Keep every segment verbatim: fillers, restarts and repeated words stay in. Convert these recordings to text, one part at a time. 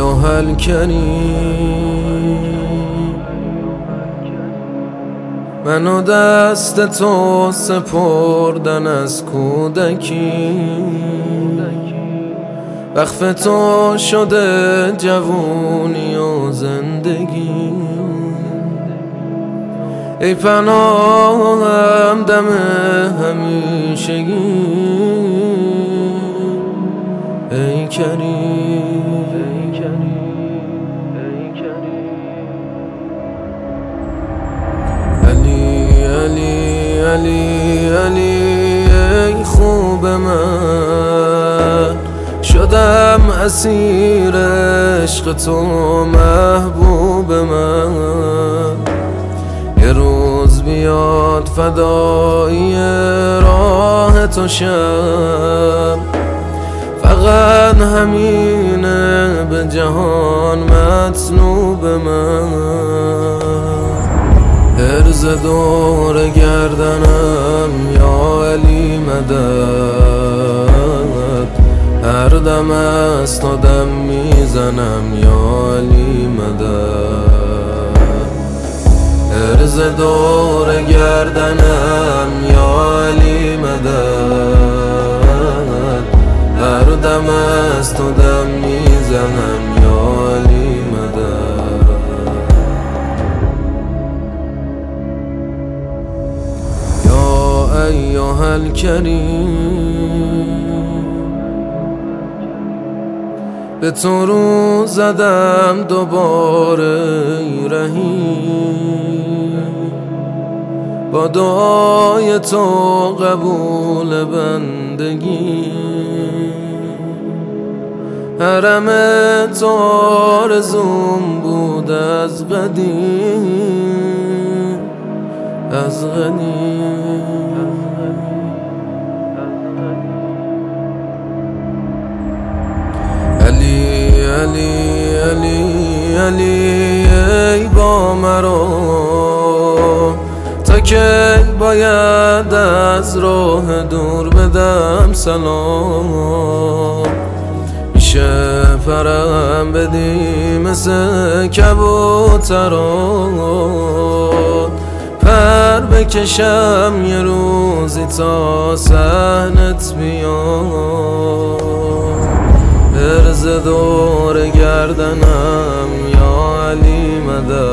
ایها الکریم منو دست تو سپردن از کودکی، وقف تو شده جوونی و زندگی. ای پناهم دم همیشگی، ای کریم علی علی علی علی ای خوب من، شدم اسیر عشق تو محبوب من. یه روز بیاد فدایی راه تو شم، فقط همینه به جهان مطلوب من. عرض دور گردنم یا علی مدد، هر دم از تو دم میزنم یا علی مدد. عرض دور گردنم یا علی مدد، هر دم از تو دم میزنم یا علی مدد. یا ایها الکریم به تو رو زدم دوباره رهی، با دعای تو قبول بندگی. حرم تو آرزوم بود از قدیم، از قدیم. علی علی علی علی ای با مرا، تا که باید از راه دور بدم سلام. میشه پرم بدی مثل کبوتران، پر بکشم یه روزی تا صحنت بیام. عرض دور گردنم یا علی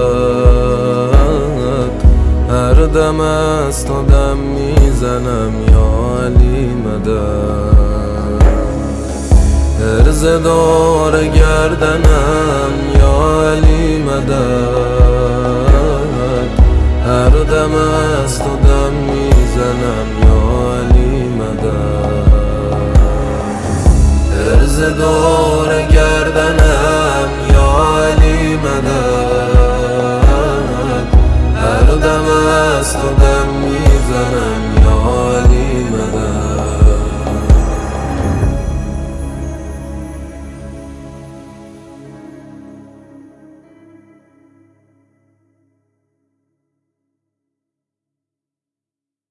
مدد، هر دم از تو دم میزنم یا علی مدد. عرض دور گردنم یا علی مدد، هر دم از تو